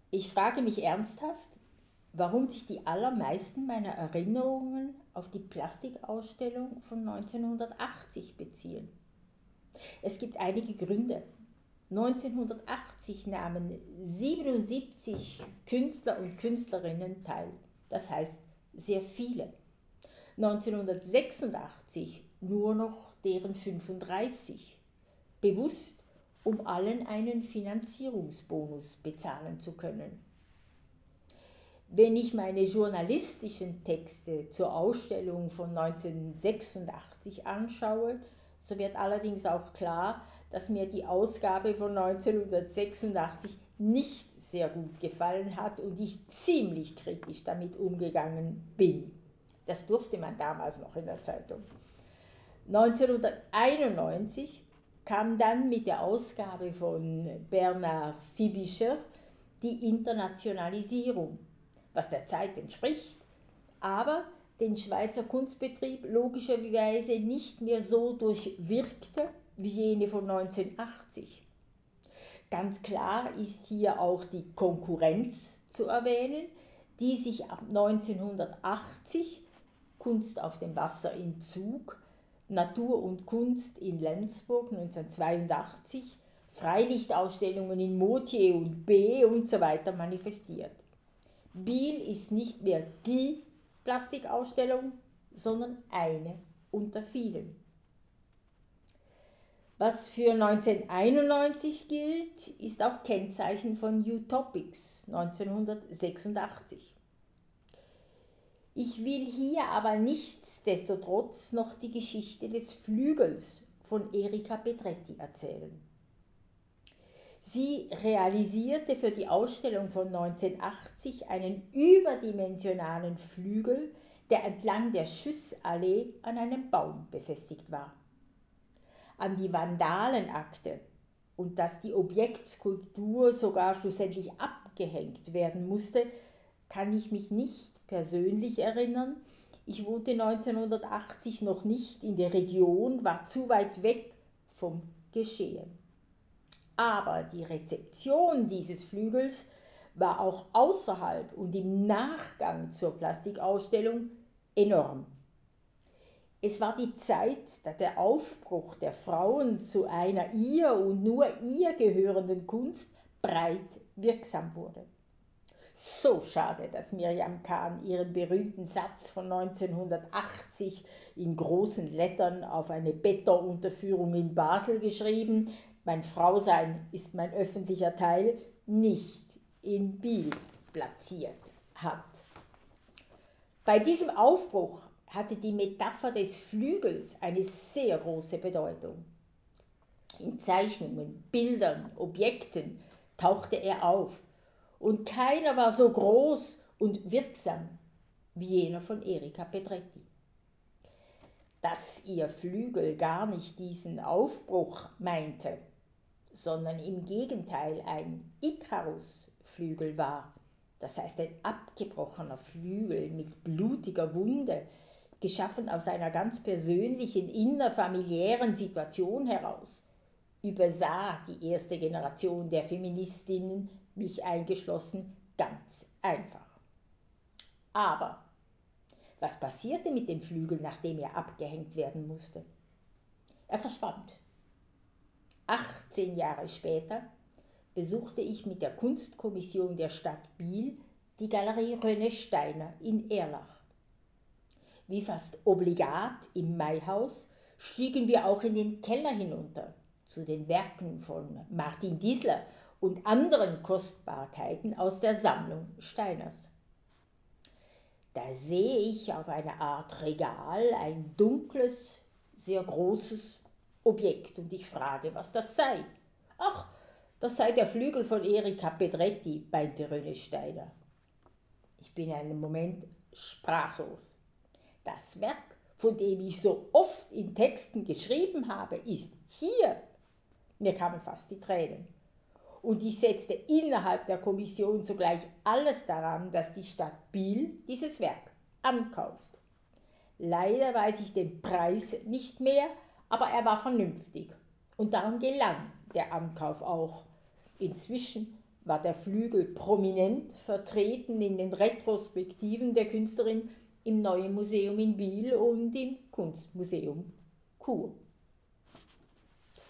Ich frage mich ernsthaft, warum sich die allermeisten meiner Erinnerungen auf die Plastikausstellung von 1980 beziehen. Es gibt einige Gründe. 1980 nahmen 77 Künstler und Künstlerinnen teil, das heißt sehr viele. 1986 nur noch deren 35, bewusst, um allen einen Finanzierungsbonus bezahlen zu können. Wenn ich meine journalistischen Texte zur Ausstellung von 1986 anschaue, so wird allerdings auch klar, dass mir die Ausgabe von 1986 nicht sehr gut gefallen hat und ich ziemlich kritisch damit umgegangen bin. Das durfte man damals noch in der Zeitung. 1991 kam dann mit der Ausgabe von Bernard Fibischer die Internationalisierung, was der Zeit entspricht, aber den Schweizer Kunstbetrieb logischerweise nicht mehr so durchwirkte wie jene von 1980. Ganz klar ist hier auch die Konkurrenz zu erwähnen, die sich ab 1980 Kunst auf dem Wasser in Zug, Natur und Kunst in Lenzburg 1982, Freilichtausstellungen in Moutier und B und so weiter manifestiert. Biel ist nicht mehr die Plastikausstellung, sondern eine unter vielen. Was für 1991 gilt, ist auch Kennzeichen von Utopics 1986. Ich will hier aber nichtsdestotrotz noch die Geschichte des Flügels von Erika Pedretti erzählen. Sie realisierte für die Ausstellung von 1980 einen überdimensionalen Flügel, der entlang der Schüssallee an einem Baum befestigt war. An die Vandalenakte und dass die Objektskulptur sogar schlussendlich abgehängt werden musste, kann ich mich nicht persönlich erinnern. Ich wohnte 1980 noch nicht in der Region, war zu weit weg vom Geschehen. Aber die Rezeption dieses Flügels war auch außerhalb und im Nachgang zur Plastikausstellung enorm. Es war die Zeit, da der Aufbruch der Frauen zu einer ihr und nur ihr gehörenden Kunst breit wirksam wurde. So schade, dass Miriam Kahn ihren berühmten Satz von 1980 in großen Lettern auf eine Betonunterführung in Basel geschrieben, mein Frausein ist mein öffentlicher Teil, nicht in Biel platziert hat. Bei diesem Aufbruch hatte die Metapher des Flügels eine sehr große Bedeutung. In Zeichnungen, Bildern, Objekten tauchte er auf und keiner war so groß und wirksam wie jener von Erika Pedretti. Dass ihr Flügel gar nicht diesen Aufbruch meinte, sondern im Gegenteil ein Ikarus-Flügel war, das heißt ein abgebrochener Flügel mit blutiger Wunde, geschaffen aus einer ganz persönlichen, innerfamiliären Situation heraus, übersah die erste Generation der Feministinnen, mich eingeschlossen, ganz einfach. Aber was passierte mit dem Flügel, nachdem er abgehängt werden musste? Er verschwand. 18 Jahre später besuchte ich mit der Kunstkommission der Stadt Biel die Galerie René Steiner in Erlach. Wie fast obligat im Maihaus stiegen wir auch in den Keller hinunter, zu den Werken von Martin Diesler und anderen Kostbarkeiten aus der Sammlung Steiners. Da sehe ich auf einer Art Regal ein dunkles, sehr großes Objekt und ich frage, was das sei. Ach, das sei der Flügel von Erika Pedretti, meinte René Steiner. Ich bin einen Moment sprachlos. Das Werk, von dem ich so oft in Texten geschrieben habe, ist hier. Mir kamen fast die Tränen. Und ich setzte innerhalb der Kommission sogleich alles daran, dass die Stadt Biel dieses Werk ankauft. Leider weiß ich den Preis nicht mehr, aber er war vernünftig. Und daran gelang der Ankauf auch. Inzwischen war der Flügel prominent vertreten in den Retrospektiven der Künstlerin im Neuen Museum in Biel und im Kunstmuseum Chur.